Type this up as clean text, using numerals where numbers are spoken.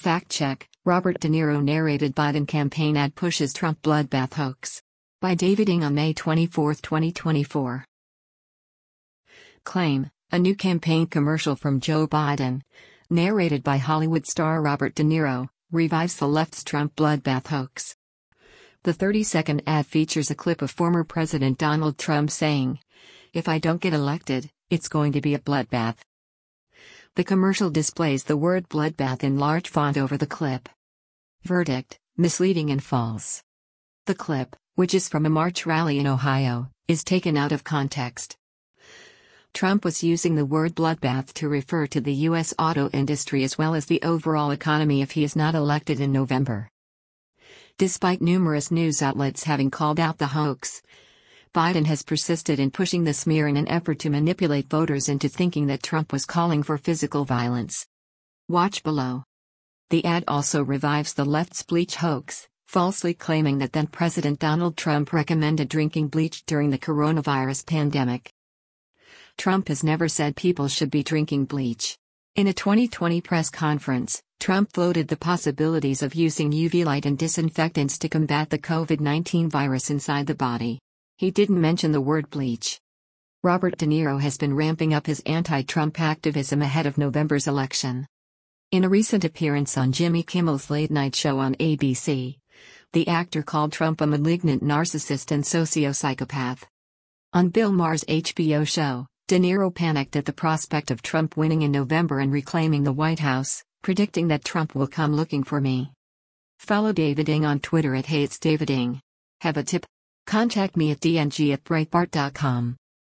Fact check: Robert De Niro narrated Biden campaign ad pushes Trump bloodbath hoax. By David Ng on May 24, 2024. Claim: a new campaign commercial from Joe Biden, narrated by Hollywood star Robert De Niro, revives the left's Trump bloodbath hoax. The 30-second ad features a clip of former President Donald Trump saying, "If I don't get elected, it's going to be a bloodbath." The commercial displays the word bloodbath in large font over the clip. Verdict: misleading and false. The clip, which is from a March rally in Ohio, is taken out of context. Trump was using the word bloodbath to refer to the U.S. auto industry as well as the overall economy if he is not elected in November. Despite numerous news outlets having called out the hoax, Biden has persisted in pushing the smear in an effort to manipulate voters into thinking that Trump was calling for physical violence. Watch below. The ad also revives the left's bleach hoax, falsely claiming that then-President Donald Trump recommended drinking bleach during the coronavirus pandemic. Trump has never said people should be drinking bleach. In a 2020 press conference, Trump floated the possibilities of using UV light and disinfectants to combat the COVID-19 virus inside the body. He didn't mention the word bleach. Robert De Niro has been ramping up his anti-Trump activism ahead of November's election. In a recent appearance on Jimmy Kimmel's Late Night Show on ABC, the actor called Trump a malignant narcissist and socio-psychopath. On Bill Maher's HBO show, De Niro panicked at the prospect of Trump winning in November and reclaiming the White House, predicting that Trump will come looking for me. Follow David Ng on Twitter @HatesDavidNg. Have a tip? Contact me at dng@breitbart.com.